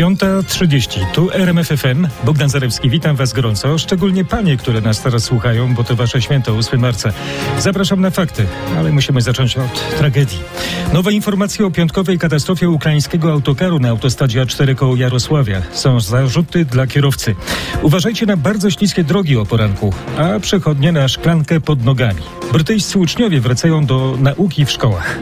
5:30. Tu RMF FM. Bogdan Zarewski, witam Was gorąco. Szczególnie panie, które nas teraz słuchają, bo to wasze święto, 8 marca. Zapraszam na fakty, ale musimy zacząć od tragedii. Nowe informacje o piątkowej katastrofie ukraińskiego autokaru na autostradzie A4 koło Jarosławia. Są zarzuty dla kierowcy. Uważajcie na bardzo śliskie drogi o poranku, a przechodnie na szklankę pod nogami. Brytyjscy uczniowie wracają do nauki w szkołach.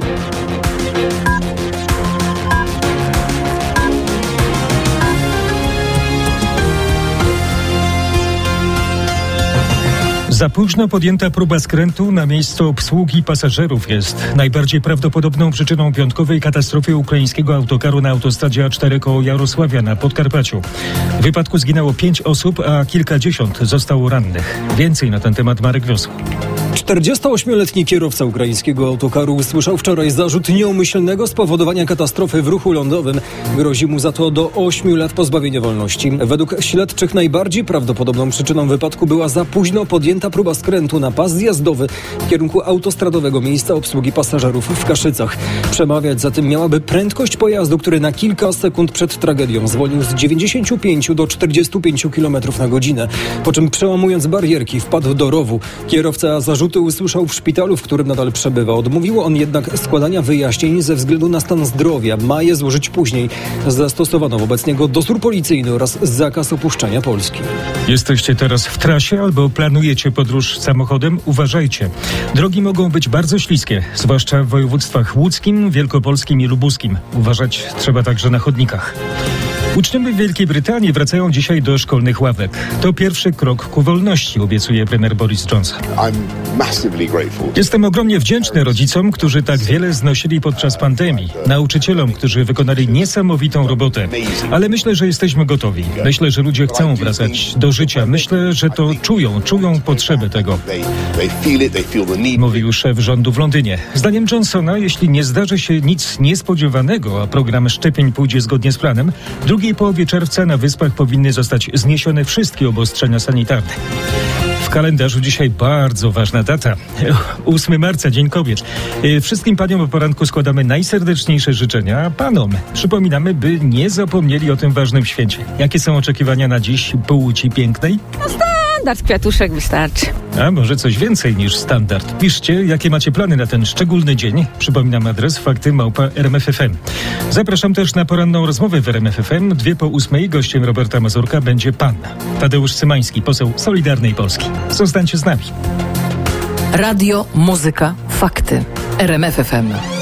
Za późno podjęta próba skrętu na miejscu obsługi pasażerów jest najbardziej prawdopodobną przyczyną piątkowej katastrofy ukraińskiego autokaru na autostradzie A4 koło Jarosławia na Podkarpaciu. W wypadku zginęło 5 osób, a kilkadziesiąt zostało rannych. Więcej na ten temat Marek Wiosła. 48-letni kierowca ukraińskiego autokaru usłyszał wczoraj zarzut nieumyślnego spowodowania katastrofy w ruchu lądowym. Grozi mu za to do 8 lat pozbawienia wolności. Według śledczych najbardziej prawdopodobną przyczyną wypadku była za późno podjęta próba skrętu na pas zjazdowy w kierunku autostradowego miejsca obsługi pasażerów w Kaszycach. Przemawiać za tym miałaby prędkość pojazdu, który na kilka sekund przed tragedią zwolnił z 95 do 45 km na godzinę. Po czym przełamując barierki wpadł do rowu. Kierowca zarzuty usłyszał w szpitalu, w którym nadal przebywa. Odmówił on jednak składania wyjaśnień ze względu na stan zdrowia. Ma je złożyć później. Zastosowano wobec niego dozór policyjny oraz zakaz opuszczania Polski. Jesteście teraz w trasie albo planujecie podróż samochodem? Uważajcie. Drogi mogą być bardzo śliskie, zwłaszcza w województwach łódzkim, wielkopolskim i lubuskim. Uważać trzeba także na chodnikach. Uczniowie w Wielkiej Brytanii wracają dzisiaj do szkolnych ławek. To pierwszy krok ku wolności, obiecuje premier Boris Johnson. Jestem ogromnie wdzięczny rodzicom, którzy tak wiele znosili podczas pandemii, nauczycielom, którzy wykonali niesamowitą robotę. Ale myślę, że jesteśmy gotowi. Myślę, że ludzie chcą wracać do życia. Myślę, że to czują potrzebę tego. Mówił szef rządu w Londynie. Zdaniem Johnsona, jeśli nie zdarzy się nic niespodziewanego, a program szczepień pójdzie zgodnie z planem, w drugiej połowie czerwca na Wyspach powinny zostać zniesione wszystkie obostrzenia sanitarne. W kalendarzu dzisiaj bardzo ważna data. 8 marca, Dzień Kobiet. Wszystkim paniom o poranku składamy najserdeczniejsze życzenia, a panom przypominamy, by nie zapomnieli o tym ważnym święcie. Jakie są oczekiwania na dziś płci pięknej? Standard kwiatuszek wystarczy. A może coś więcej niż standard. Piszcie, jakie macie plany na ten szczególny dzień. Przypominam adres fakty@rmf.fm. Zapraszam też na poranną rozmowę w RMF FM. 2:08. Gościem Roberta Mazurka będzie pan Tadeusz Cymański, poseł Solidarnej Polski. Zostańcie z nami. Radio, muzyka, fakty. RMF FM.